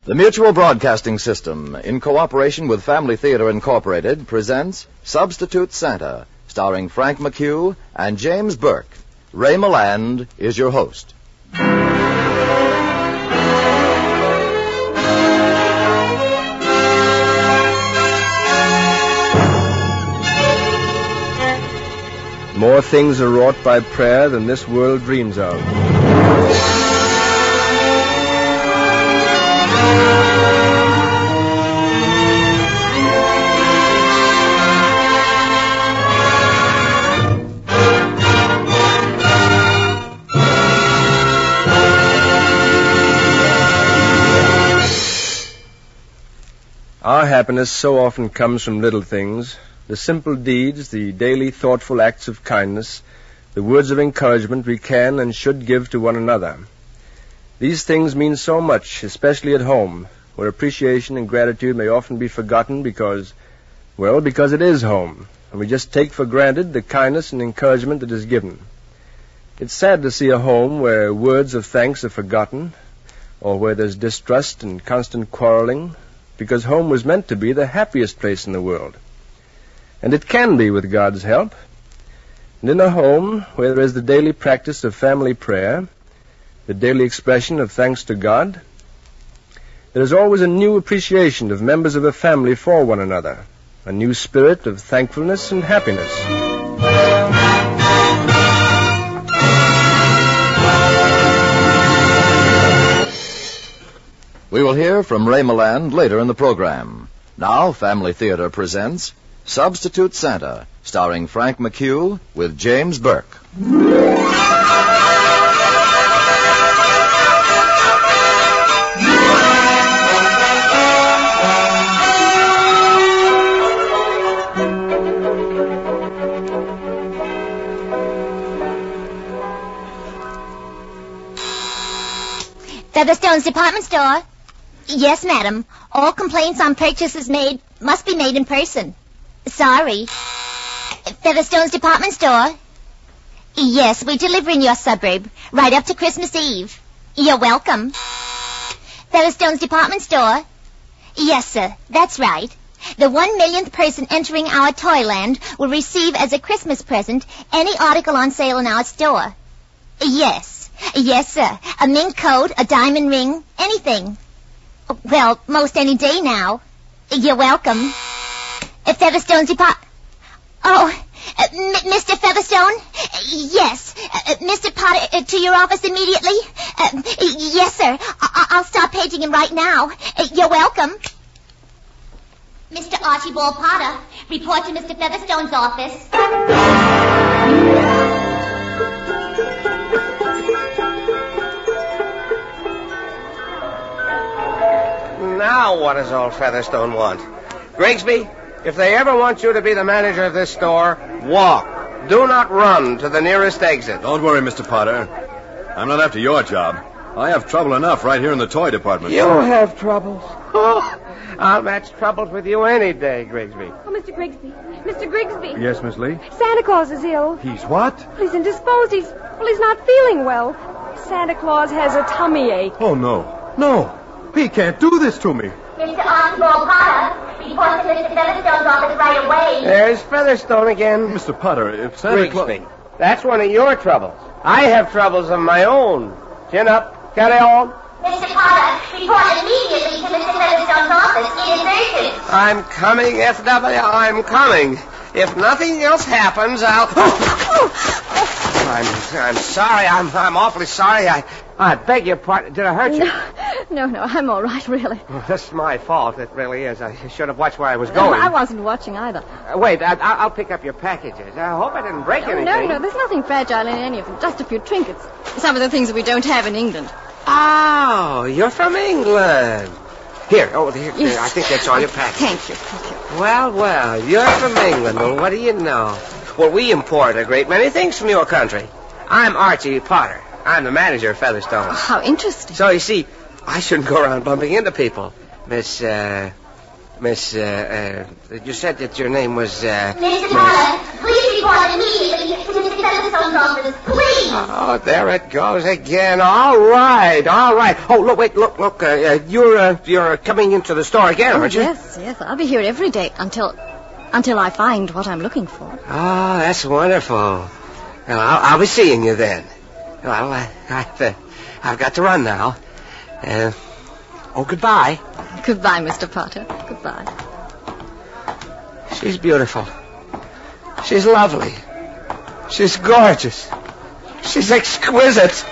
The Mutual Broadcasting System, in cooperation with Family Theater Incorporated, presents Substitute Santa, starring Frank McHugh and James Burke. Ray Milland is your host. More things are wrought by prayer than this world dreams of. Our happiness so often comes from little things, the simple deeds, the daily thoughtful acts of kindness, the words of encouragement we can and should give to one another. These things mean so much, especially at home, where appreciation and gratitude may often be forgotten because it is home, and we just take for granted the kindness and encouragement that is given. It's sad to see a home where words of thanks are forgotten, or where there's distrust and constant quarreling, because home was meant to be the happiest place in the world. And it can be with God's help. And in a home where there is the daily practice of family prayer, the daily expression of thanks to God, there is always a new appreciation of members of a family for one another, a new spirit of thankfulness and happiness. We will hear from Ray Milland later in the program. Now, Family Theater presents Substitute Santa, starring Frank McHugh with James Burke. Featherstone's department store. Yes, madam. All complaints on purchases made must be made in person. Sorry. Featherstone's department store. Yes, we deliver in your suburb, right up to Christmas Eve. You're welcome. Featherstone's department store. Yes, sir, that's right. The 1 millionth person entering our Toyland will receive as a Christmas present any article on sale in our store. Yes, sir. A mink coat, a diamond ring, anything. Well, most any day now. You're welcome. Featherstone's department... Oh, Mr. Featherstone? Yes. Mr. Potter, to your office immediately? Yes, sir. I'll start paging him right now. You're welcome. Mr. Archibald Potter, report to Mr. Featherstone's office. Now what does old Featherstone want? Grigsby, if they ever want you to be the manager of this store, walk. Do not run to the nearest exit. Don't worry, Mr. Potter. I'm not after your job. I have trouble enough right here in the toy department. You have troubles? Oh, I'll match troubles with you any day, Grigsby. Oh, Mr. Grigsby. Mr. Grigsby. Yes, Miss Lee? Santa Claus is ill. He's what? He's indisposed. He's not feeling well. Santa Claus has a tummy ache. Oh, no. No. He can't do this to me. Mr. Archibald Potter, report to Mr. Featherstone's office right away. There's Featherstone again. Mr. Potter, if Santa Claus... Grigsby, that's one of your troubles. I have troubles of my own. Chin up. Carry on. Mr. Potter, report immediately to Mr. Featherstone's office. It is urgent. I'm coming, F.W. I'm coming. If nothing else happens, I'll... I'm sorry. I'm awfully sorry. I beg your pardon. Did I hurt you? No, I'm all right, really. Well, that's my fault. It really is. I should have watched where I was going. I wasn't watching either. Wait, I'll pick up your packages. I hope I didn't break anything. No, there's nothing fragile in any of them. Just a few trinkets. Some of the things that we don't have in England. Oh, you're from England. Here, Yes. I think that's all your packages. Thank you. Well, you're from England. Well, what do you know? Well, we import a great many things from your country. I'm Archie Potter. I'm the manager of Featherstone. Oh, how interesting. So, you see, I shouldn't go around bumping into people. Miss, you said that your name was, Mr. Potter, please report immediately to Mr. Featherstone's office. Please. Oh, there it goes again. All right. Oh, look. You're coming into the store again, aren't you? Yes. I'll be here every day until I find what I'm looking for. Oh, that's wonderful. Well, I'll be seeing you then. Well, I've got to run now. Goodbye. Goodbye, Mr. Potter. Goodbye. She's beautiful. She's lovely. She's gorgeous. She's exquisite.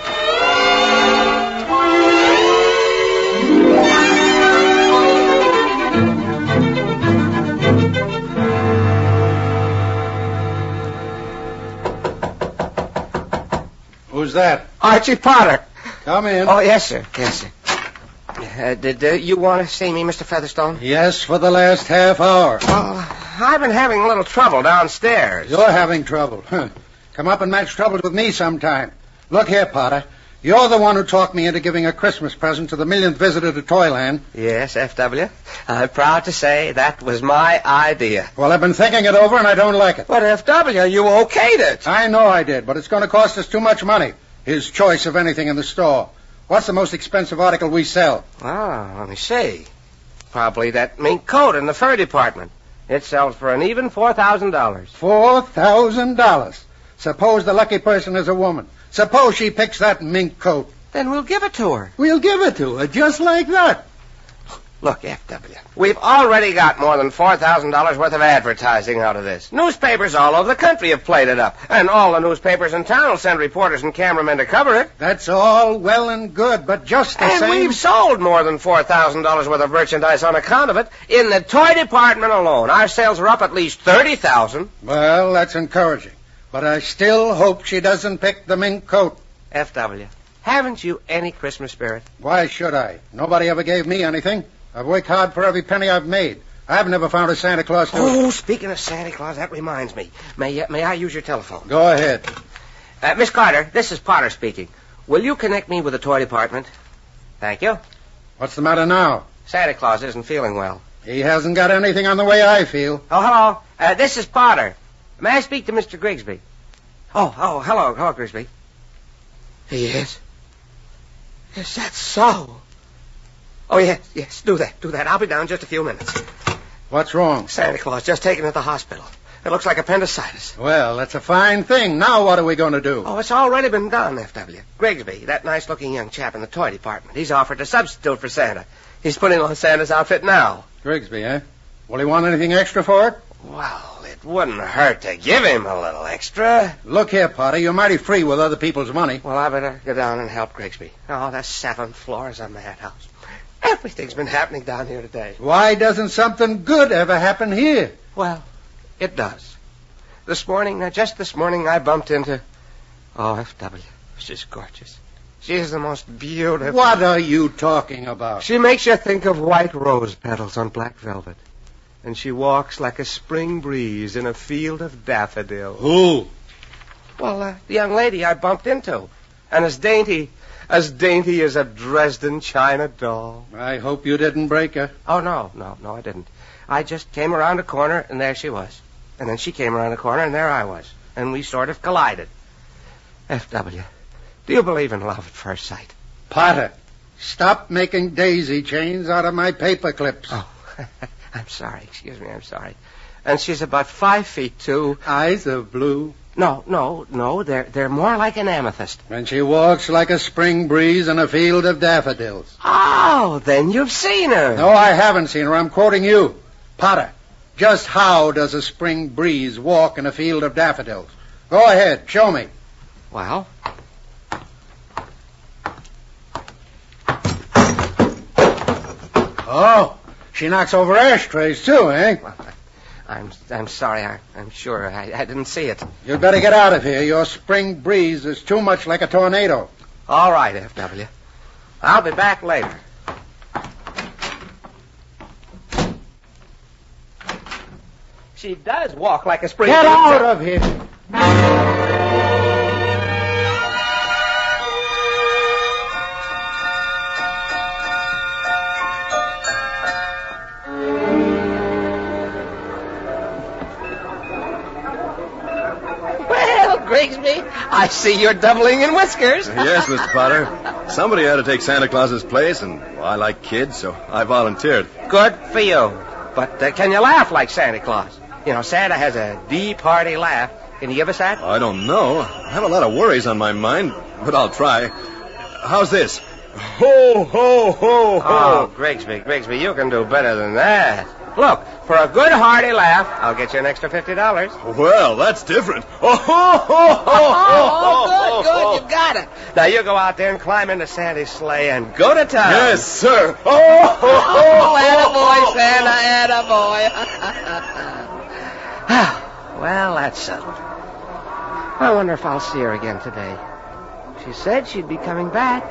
Who's that? Archie Potter. Come in. Oh, yes, sir. Did you want to see me, Mr. Featherstone? Yes, for the last half hour. Well, I've been having a little trouble downstairs. You're having trouble. Come up and match troubles with me sometime. Look here, Potter. You're the one who talked me into giving a Christmas present to the millionth visitor to Toyland. Yes, F.W. I'm proud to say that was my idea. Well, I've been thinking it over, and I don't like it. But, F.W., you okayed it. I know I did, but it's going to cost us too much money. His choice of anything in the store. What's the most expensive article we sell? Oh, let me see. Probably that mink coat in the fur department. It sells for an even $4,000. $4,000. Suppose the lucky person is a woman. Suppose she picks that mink coat. Then we'll give it to her. We'll give it to her, just like that. Look, F.W., we've already got more than $4,000 worth of advertising out of this. Newspapers all over the country have played it up, and all the newspapers in town will send reporters and cameramen to cover it. That's all well and good, but just the same... And we've sold more than $4,000 worth of merchandise on account of it. In the toy department alone, our sales are up at least $30,000. Well, that's encouraging, but I still hope she doesn't pick the mink coat. F.W., haven't you any Christmas spirit? Why should I? Nobody ever gave me anything. I've worked hard for every penny I've made. I've never found a Santa Claus to... Oh, speaking of Santa Claus, that reminds me. May I use your telephone? Go ahead. Miss Carter, this is Potter speaking. Will you connect me with the toy department? Thank you. What's the matter now? Santa Claus isn't feeling well. He hasn't got anything on the way I feel. Oh, hello. This is Potter. May I speak to Mr. Grigsby? Oh, hello, Grigsby. He is? Is that so? Oh, yes, do that. I'll be down in just a few minutes. What's wrong? Santa Claus just taken to the hospital. It looks like appendicitis. Well, that's a fine thing. Now what are we going to do? Oh, it's already been done, F.W. Grigsby, that nice-looking young chap in the toy department, he's offered to substitute for Santa. He's putting on Santa's outfit now. Grigsby, eh? Will he want anything extra for it? Well, it wouldn't hurt to give him a little extra. Look here, Potter, you're mighty free with other people's money. Well, I better go down and help Grigsby. Oh, the 7th floor is a madhouse. Everything's been happening down here today. Why doesn't something good ever happen here? Well, it does. Just this morning, I bumped into... Oh, F.W., she's gorgeous. She is the most beautiful... What are you talking about? She makes you think of white rose petals on black velvet. And she walks like a spring breeze in a field of daffodils. Who? Well, the young lady I bumped into. And as dainty as a Dresden china doll. I hope you didn't break her. Oh, no, I didn't. I just came around a corner, and there she was. And then she came around the corner, and there I was. And we sort of collided. F.W., do you believe in love at first sight? Potter, stop making daisy chains out of my paper clips. Oh, I'm sorry. Excuse me, I'm sorry. And she's about 5'2". Eyes of blue. No, they're more like an amethyst. And she walks like a spring breeze in a field of daffodils. Oh, then you've seen her. No, I haven't seen her. I'm quoting you. Potter, just how does a spring breeze walk in a field of daffodils? Go ahead, show me. Well... Oh, she knocks over ashtrays, too, eh? Well, I'm sorry. I'm sure I didn't see it. You'd better get out of here. Your spring breeze is too much like a tornado. All right, F.W. I'll be back later. She does walk like a spring breeze. Get out of here. Grigsby. I see you're doubling in whiskers. Yes, Mr. Potter. Somebody had to take Santa Claus's place, and I like kids, so I volunteered. Good for you. But can you laugh like Santa Claus? You know, Santa has a deep, hearty laugh. Can you give us that? I don't know. I have a lot of worries on my mind, but I'll try. How's this? Ho, ho, ho, ho. Oh, Grigsby, you can do better than that. Look, for a good, hearty laugh, I'll get you an extra $50. Well, that's different. Oh, ho, ho, ho, good, you got it. Now you go out there and climb into Santa's sleigh and go to town. Yes, sir. Oh, ho, ho, attaboy, Santa, attaboy. Well, that's settled. I wonder if I'll see her again today. She said she'd be coming back.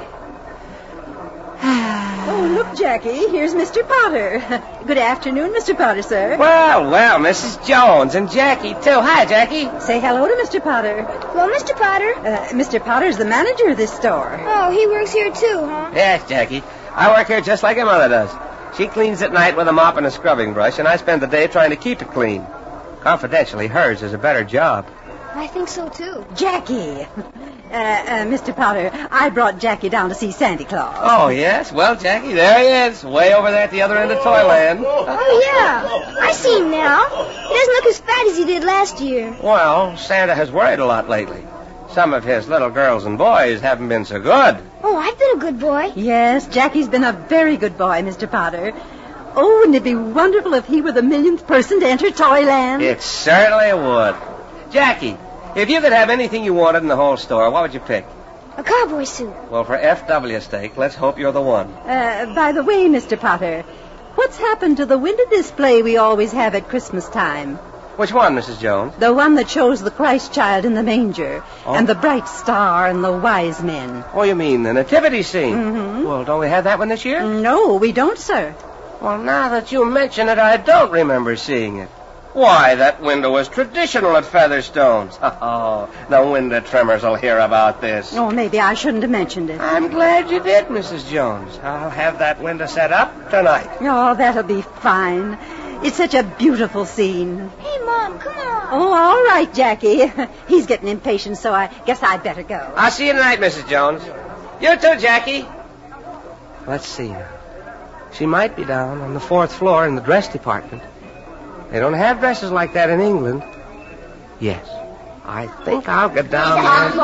Oh, look, Jackie, here's Mr. Potter. Good afternoon, Mr. Potter, sir. Well, Mrs. Jones and Jackie, too. Hi, Jackie. Say hello to Mr. Potter. Well, Mr. Potter. Mr. Potter's the manager of this store. Oh, he works here, too, huh? Yes, Jackie. I work here just like your mother does. She cleans at night with a mop and a scrubbing brush, and I spend the day trying to keep it clean. Confidentially, hers is a better job. I think so, too. Jackie. Mr. Potter, I brought Jackie down to see Santa Claus. Oh, yes? Well, Jackie, there he is, way over there at the other end of Toyland. Oh, yeah. I see him now. He doesn't look as fat as he did last year. Well, Santa has worried a lot lately. Some of his little girls and boys haven't been so good. Oh, I've been a good boy. Yes, Jackie's been a very good boy, Mr. Potter. Oh, wouldn't it be wonderful if he were the millionth person to enter Toyland? It certainly would. Jackie, if you could have anything you wanted in the whole store, what would you pick? A cowboy suit. Well, for F.W.'s sake, let's hope you're the one. By the way, Mr. Potter, what's happened to the window display we always have at Christmas time? Which one, Mrs. Jones? The one that shows the Christ child in the manger, and the bright star and the wise men. Oh, you mean the nativity scene? Mm-hmm. Well, don't we have that one this year? No, we don't, sir. Well, now that you mention it, I don't remember seeing it. Why, that window was traditional at Featherstone's. Oh, the window trimmers will hear about this. Oh, maybe I shouldn't have mentioned it. I'm glad you did, Mrs. Jones. I'll have that window set up tonight. Oh, that'll be fine. It's such a beautiful scene. Hey, Mom, come on. Oh, all right, Jackie. He's getting impatient, so I guess I'd better go. I'll see you tonight, Mrs. Jones. You too, Jackie. Let's see now. She might be down on the 4th floor in the dress department. They don't have dresses like that in England. Yes. I think I'll get down there.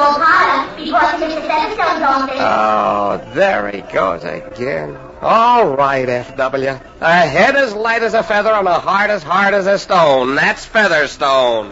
Oh, there he goes again. All right, F.W. A head as light as a feather and a heart as hard as a stone. That's Featherstone.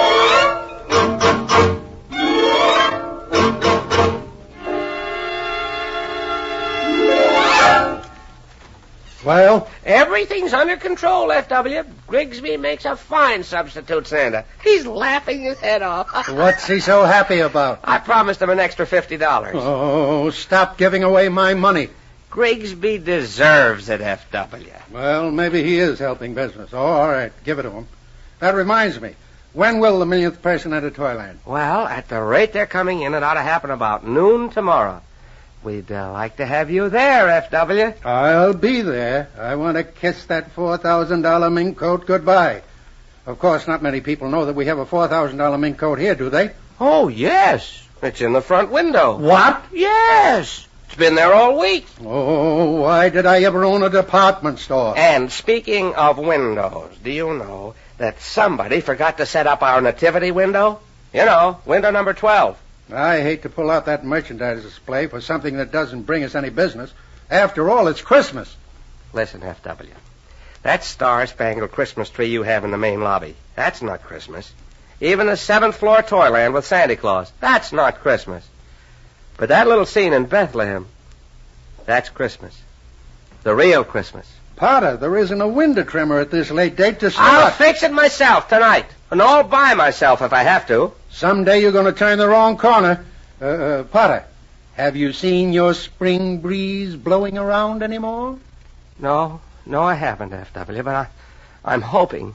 Well? Everything's under control, F.W. Grigsby makes a fine substitute Santa. He's laughing his head off. What's he so happy about? I promised him an extra $50. Oh, stop giving away my money. Grigsby deserves it, F.W. Well, maybe he is helping business. Oh, all right, give it to him. That reminds me. When will the millionth person enter Toyland? Well, at the rate they're coming in, it ought to happen about noon tomorrow. We'd like to have you there, F.W. I'll be there. I want to kiss that $4,000 mink coat goodbye. Of course, not many people know that we have a $4,000 mink coat here, do they? Oh, yes. It's in the front window. What? Yes. It's been there all week. Oh, why did I ever own a department store? And speaking of windows, do you know that somebody forgot to set up our nativity window? You know, window number 12. I hate to pull out that merchandise display for something that doesn't bring us any business. After all, it's Christmas. Listen, F.W. That star-spangled Christmas tree you have in the main lobby, that's not Christmas. Even the 7th floor Toyland with Santa Claus, that's not Christmas. But that little scene in Bethlehem, that's Christmas. The real Christmas. Potter, there isn't a window trimmer at this late date to start. I'll fix it myself tonight. And all by myself if I have to. Someday you're going to turn the wrong corner. Potter, have you seen your spring breeze blowing around anymore? No, I haven't, F.W., but I'm hoping.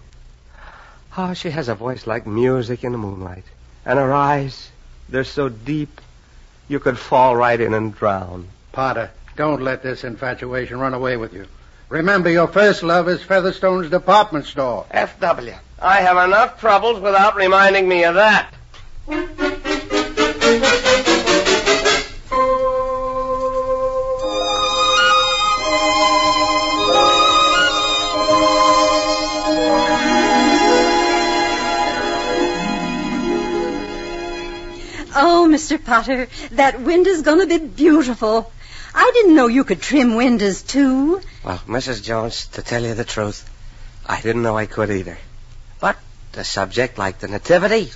Oh, she has a voice like music in the moonlight. And her eyes, they're so deep, you could fall right in and drown. Potter, don't let this infatuation run away with you. Remember, your first love is Featherstone's department store. F.W., I have enough troubles without reminding me of that. Oh, Mr. Potter, that window's going to be beautiful. I didn't know you could trim windows, too. Well, Mrs. Jones, to tell you the truth, I didn't know I could either. But a subject like the Nativity,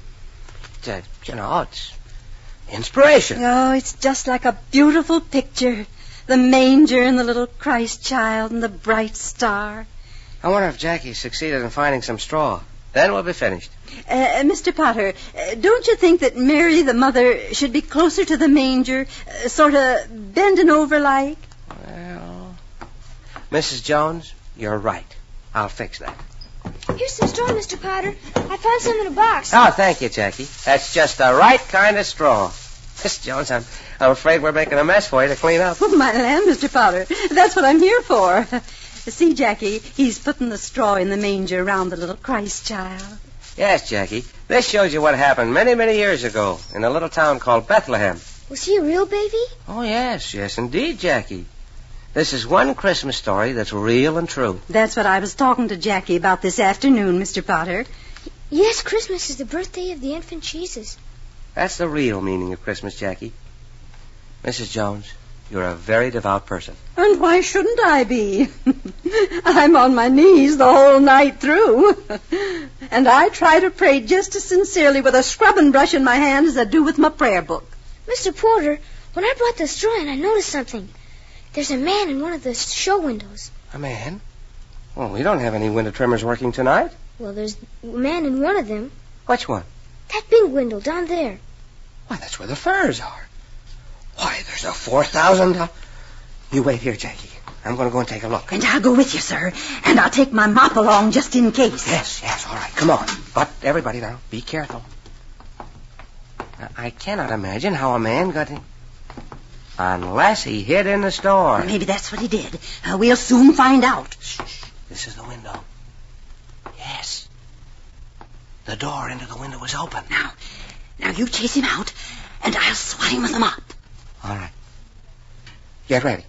it's inspiration. Oh, it's just like a beautiful picture. The manger and the little Christ child and the bright star. I wonder if Jackie succeeded in finding some straw. Then we'll be finished. Mr. Potter, don't you think that Mary, the mother, should be closer to the manger, sort of bending over like? Well, Mrs. Jones, you're right. I'll fix that. Here's some straw, Mr. Potter. I found some in a box. Oh, thank you, Jackie. That's just the right kind of straw. Miss Jones, I'm afraid we're making a mess for you to clean up. Oh, my land, Mr. Potter. That's what I'm here for. See, Jackie, he's putting the straw in the manger around the little Christ child. Yes, Jackie. This shows you what happened many, many years ago in a little town called Bethlehem. Was he a real baby? Oh, yes, indeed, Jackie. This is one Christmas story that's real and true. That's what I was talking to Jackie about this afternoon, Mr. Potter. Yes, Christmas is the birthday of the infant Jesus. That's the real meaning of Christmas, Jackie. Mrs. Jones, you're a very devout person. And why shouldn't I be? I'm on my knees the whole night through. And I try to pray just as sincerely with a scrubbing brush in my hand as I do with my prayer book. Mr. Porter, when I brought the straw in, I noticed something. There's a man in one of the show windows. A man? Well, we don't have any window trimmers working tonight. Well, there's a man in one of them. Which one? That big window down there. Why, that's where the furs are. Why, there's a $4,000. You wait here, Jackie. I'm going to go and take a look. And I'll go with you, sir. And I'll take my mop along just in case. Yes, all right. Come on. But everybody now, be careful. I cannot imagine how a man got in. Unless he hid in the store. Maybe that's what he did. We'll soon find out. Shh. This is the window. Yes. The door into the window is open. Now you chase him out, and I'll swat him with a mop. All right. Get ready.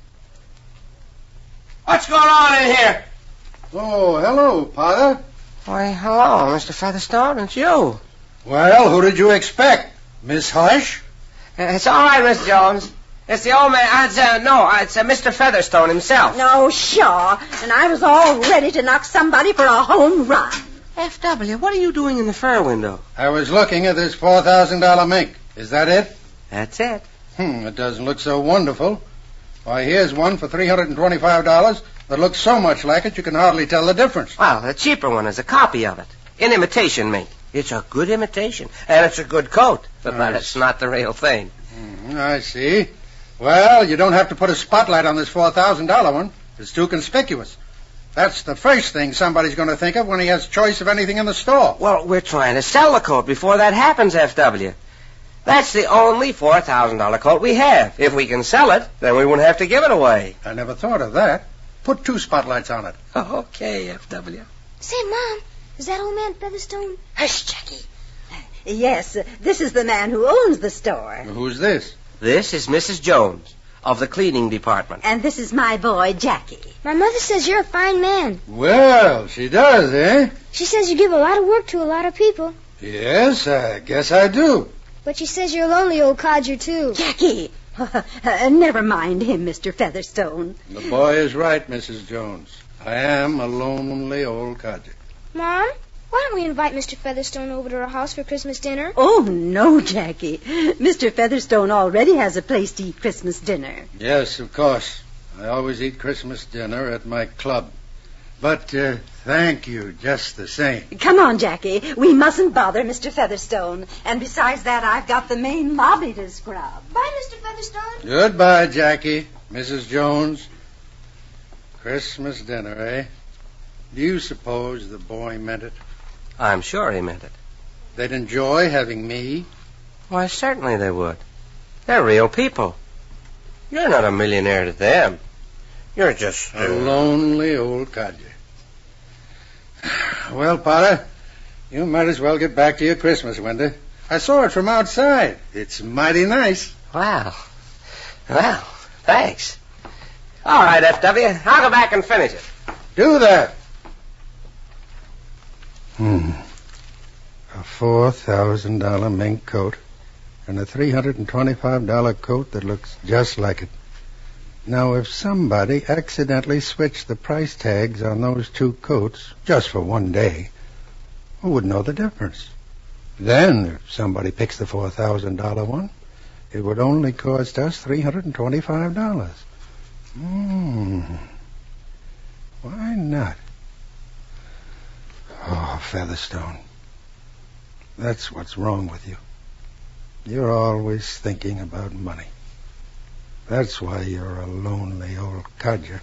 What's going on in here? Oh, hello, Potter. Why, hello, Mr. Featherstone. It's you. Well, who did you expect? Miss Hush? It's all right, Miss Jones. It's the old man. It's Mr. Featherstone himself. No, sure. And I was all ready to knock somebody for a home run. F.W., what are you doing in the fur window? I was looking at this $4,000 mink. Is that it? That's it. It doesn't look so wonderful. Why, here's one for $325 that looks so much like it you can hardly tell the difference. Well, the cheaper one is a copy of it. An imitation mink. It's a good imitation, and it's a good coat, but it's not the real thing. I see. Well, you don't have to put a spotlight on this $4,000 one. It's too conspicuous. That's the first thing somebody's going to think of when he has choice of anything in the store. Well, we're trying to sell the coat before that happens, F.W. That's the only $4,000 coat we have. If we can sell it, then we won't have to give it away. I never thought of that. Put 2 spotlights on it. Okay, F.W. Say, Mom, is that old man Featherstone? Hush, Jackie. Yes, this is the man who owns the store. Who's this? This is Mrs. Jones of the cleaning department. And this is my boy, Jackie. My mother says you're a fine man. Well, she does, eh? She says you give a lot of work to a lot of people. Yes, I guess I do. But she says you're a lonely old codger, too. Jackie! Never mind him, Mr. Featherstone. The boy is right, Mrs. Jones. I am a lonely old codger. Mom, why don't we invite Mr. Featherstone over to our house for Christmas dinner? Oh, no, Jackie. Mr. Featherstone already has a place to eat Christmas dinner. Yes, of course. I always eat Christmas dinner at my club. But thank you just the same. Come on, Jackie. We mustn't bother Mr. Featherstone. And besides that, I've got the main lobby to scrub. Bye, Mr. Featherstone. Goodbye, Jackie. Mrs. Jones. Christmas dinner, eh? Do you suppose the boy meant it? I'm sure he meant it. They'd enjoy having me? Why, certainly they would. They're real people. You're not a millionaire to them. You're just a lonely old codger. Well, Potter, you might as well get back to your Christmas window. I saw it from outside. It's mighty nice. Wow. Well, thanks. All right, F.W., I'll go back and finish it. Do that. A $4,000 mink coat and a $325 coat that looks just like it. Now, if somebody accidentally switched the price tags on those two coats just for one day, who would know the difference? Then, if somebody picks the $4,000 one, it would only cost us $325. Why not? Oh, Featherstone. That's what's wrong with you. You're always thinking about money. That's why you're a lonely old codger.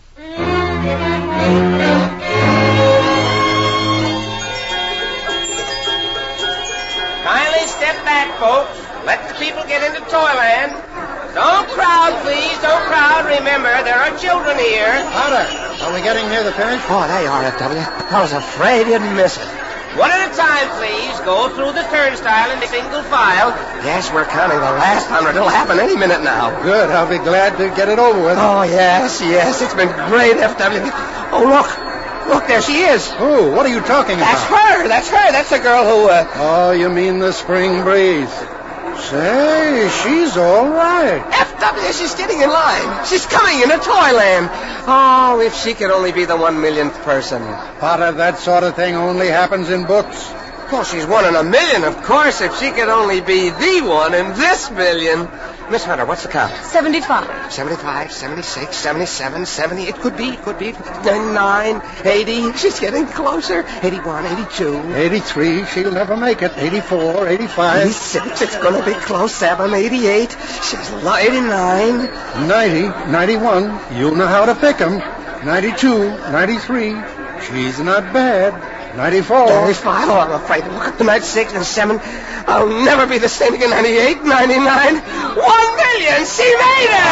Kindly step back, folks. Let the people get into Toyland. Don't crowd, please. Don't crowd. Remember, there are children here. Potter, are we getting near the finish? Oh, there you are, F.W. I was afraid you'd miss it. One at a time, please. Go through the turnstile in single file. Yes, we're counting the last 100. It'll happen any minute now. Good. I'll be glad to get it over with. Oh, yes. It's been great, F.W. Oh, look, there she is. Oh, what are you talking about? That's her. That's the girl who, Oh, you mean the spring breeze. Say, she's all right. F.W., she's getting in line. She's coming into Toyland. Oh, if she could only be the 1 millionth person. Potter, that sort of thing only happens in books. Well, she's 1 in a million, of course, if she could only be the one in this million. Miss Hunter, what's the count? 75. 75, 76, 77, 70. It could be. 99, 80. She's getting closer. 81, 82. 83. She'll never make it. 84, 85. 86. It's going to be close. 7, 88. She's 89. 90, 91. You'll know how to pick 'em. 92, 93. She's not bad. 94. 95. Oh, I'm afraid. Look up to 96 and 7. I'll never be the same again. 98, 99. 1 million. She made it!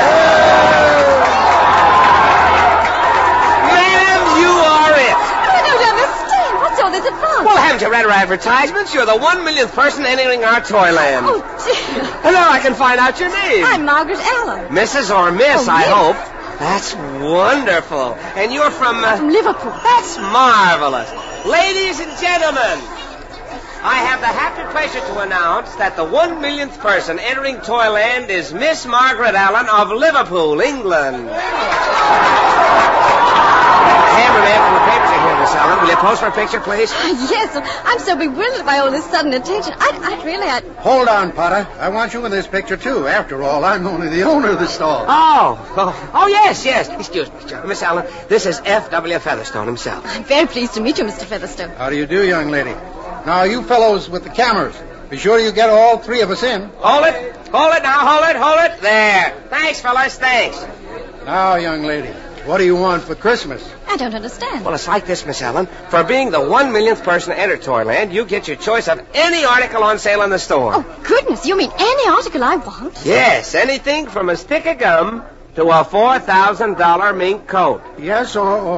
Ma'am, you are it. I don't understand. What's all this about? Well, haven't you read our advertisements? You're the 1 millionth person entering our Toyland. Oh, dear. And now I can find out your name. I'm Margaret Allen. Mrs. or Miss, Oh, I Miss. hope. That's wonderful. And you're from... From Liverpool. That's marvelous. Ladies and gentlemen, I have the happy pleasure to announce that the 1 millionth person entering Toyland is Miss Margaret Allen of Liverpool, England. Cameraman from the papers are here, Miss Allen. Will you pose for a picture, please? Yes, I'm so bewildered by all this sudden attention. I'd really... Hold on, Potter. I want you in this picture, too. After all, I'm only the owner of the stall. Oh, yes. Excuse me, Miss Allen. This is F.W. Featherstone himself. I'm very pleased to meet you, Mr. Featherstone. How do you do, young lady? Now, you fellows with the cameras, be sure you get all three of us in. Hold it now, hold it. There. Thanks, fellas, thanks. Now, young lady, what do you want for Christmas? I don't understand. Well, it's like this, Miss Allen. For being the 1 millionth person to enter Toyland, you get your choice of any article on sale in the store. Oh, goodness, you mean any article I want? Yes, anything from a stick of gum to a $4,000 mink coat. Yes,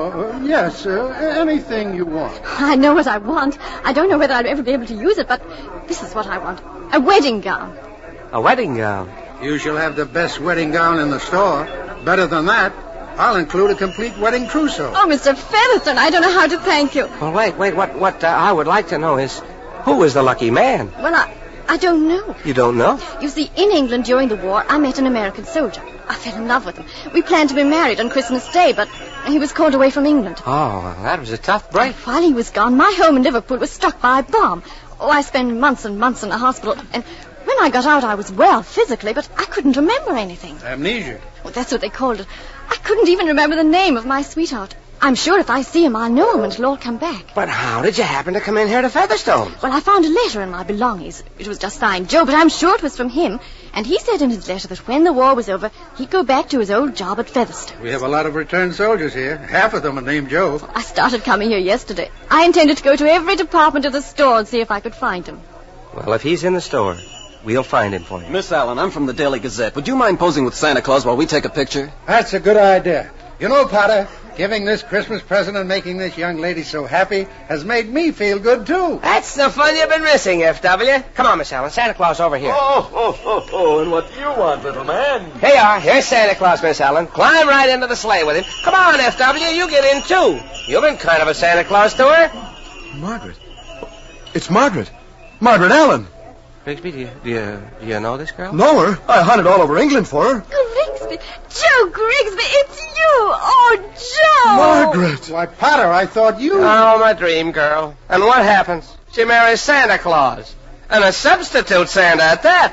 yes, anything you want. I know what I want. I don't know whether I'll ever be able to use it, but this is what I want. A wedding gown. A wedding gown? You shall have the best wedding gown in the store. Better than that, I'll include a complete wedding trousseau. Oh, Mr. Featherstone, I don't know how to thank you. Well, wait. What I would like to know is, who is the lucky man? Well, I don't know. You don't know? You see, in England during the war, I met an American soldier. I fell in love with him. We planned to be married on Christmas Day, but he was called away from England. Oh, well, that was a tough break. While he was gone, my home in Liverpool was struck by a bomb. Oh, I spent months and months in the hospital, and when I got out, I was well physically, but I couldn't remember anything. Amnesia. Well, that's what they called it. I couldn't even remember the name of my sweetheart. I'm sure if I see him, I'll know him and it'll all come back. But how did you happen to come in here to Featherstone? Well, I found a letter in my belongings. It was just signed Joe, but I'm sure it was from him. And he said in his letter that when the war was over, he'd go back to his old job at Featherstone. We have a lot of returned soldiers here. Half of them are named Joe. I started coming here yesterday. I intended to go to every department of the store and see if I could find him. Well, if he's in the store, we'll find him for you. Miss Allen, I'm from the Daily Gazette. Would you mind posing with Santa Claus while we take a picture? That's a good idea. You know, Potter, Giving this Christmas present and making this young lady so happy has made me feel good, too. That's the fun you've been missing, F.W. Come on, Miss Allen. Santa Claus over here. Oh, and what do you want, little man? Here you are. Here's Santa Claus, Miss Allen. Climb right into the sleigh with him. Come on, F.W. You get in, too. You've been kind of a Santa Claus to her. Margaret. It's Margaret. Margaret Allen. Grigsby, do you know this girl? Know her? I hunted all over England for her. Grigsby! Joe Grigsby, it's you! Oh, Joe! Margaret! Why, Potter, I thought you... Oh, my dream girl. And what happens? She marries Santa Claus. And a substitute Santa at that.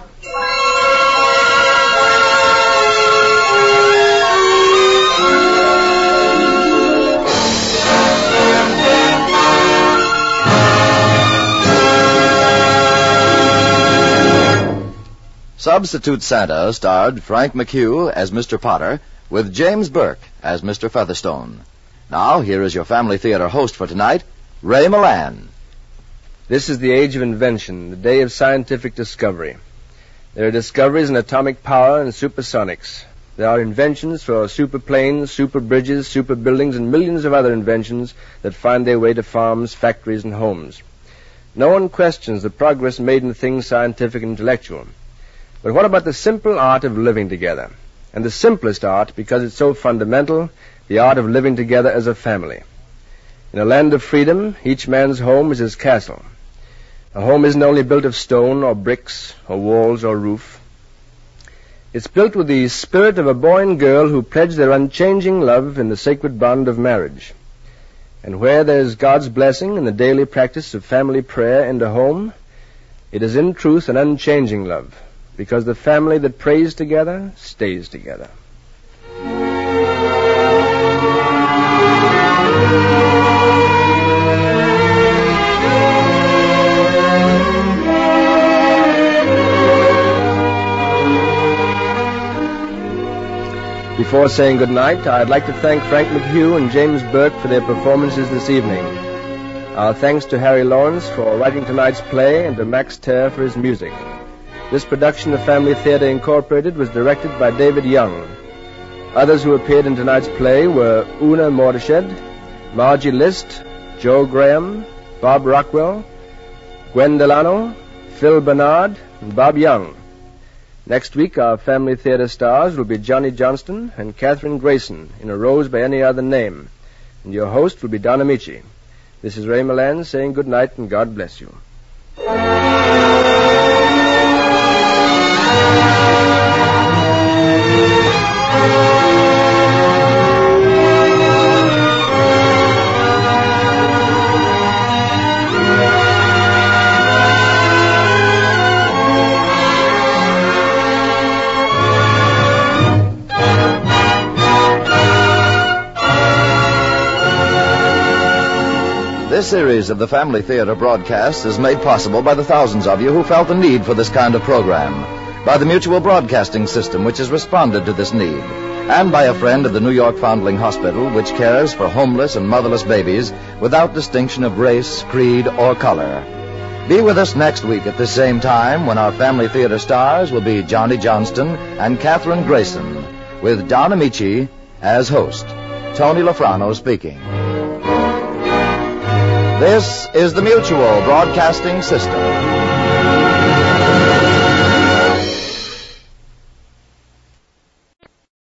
Substitute Santa starred Frank McHugh as Mr. Potter, with James Burke as Mr. Featherstone. Now, here is your Family Theater host for tonight, Ray Milland. This is the age of invention, the day of scientific discovery. There are discoveries in atomic power and supersonics. There are inventions for super planes, super bridges, super buildings, and millions of other inventions that find their way to farms, factories, and homes. No one questions the progress made in things scientific and intellectual. But what about the simple art of living together? And the simplest art, because it's so fundamental, the art of living together as a family. In a land of freedom, each man's home is his castle. A home isn't only built of stone or bricks or walls or roof. It's built with the spirit of a boy and girl who pledge their unchanging love in the sacred bond of marriage. And where there's God's blessing in the daily practice of family prayer in the home, it is in truth an unchanging love, because the family that prays together stays together. Before saying good night, I'd like to thank Frank McHugh and James Burke for their performances this evening. Our thanks to Harry Lawrence for writing tonight's play and to Max Terr for his music. This production of Family Theater Incorporated was directed by David Young. Others who appeared in tonight's play were Una Mordeched, Margie List, Joe Graham, Bob Rockwell, Gwen Delano, Phil Bernard, and Bob Young. Next week, our Family Theater stars will be Johnny Johnston and Katherine Grayson in A Rose by Any Other Name. And your host will be Don Amici. This is Ray Milland saying good night and God bless you. This series of the Family Theater broadcasts is made possible by the thousands of you who felt the need for this kind of program, by the Mutual Broadcasting System, which has responded to this need, and by a friend of the New York Foundling Hospital, which cares for homeless and motherless babies without distinction of race, creed, or color. Be with us next week at the same time when our Family Theater stars will be Johnny Johnston and Katherine Grayson, with Don Amici as host. Tony Lafrano speaking. This is the Mutual Broadcasting System.